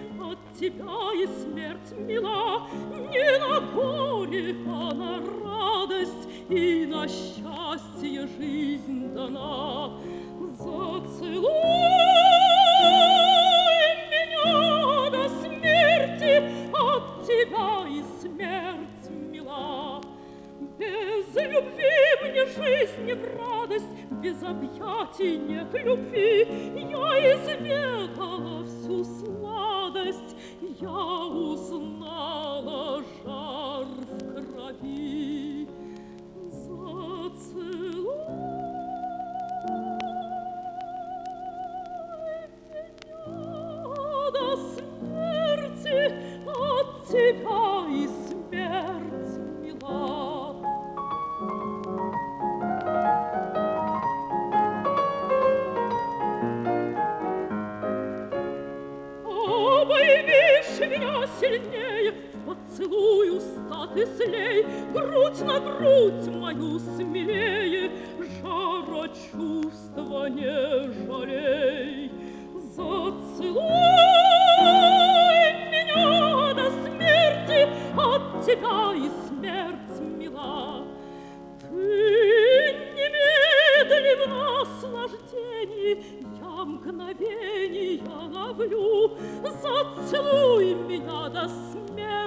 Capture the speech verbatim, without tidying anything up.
от тебя и смерть мила, не на горе, а на радость и на счастье жизнь дана. Зацелуй меня до смерти, от тебя и смерть мила. Без любви мне жизнь не в радость, без объятий нет любви. Я изведала всю сладость, я узнала жар в крови. Зацелуй меня до смерти, от тебя и смерть мила. Обоймишь меня сильнее, поцелуй уста ты слей, грудь на грудь мою смелее, жара чувства не жалей. Зацелуй меня до смерти, от тебя и смерть мила. Ты немедли в наслаждении, я мгновенья ловлю. Зацелуй меня до смерти,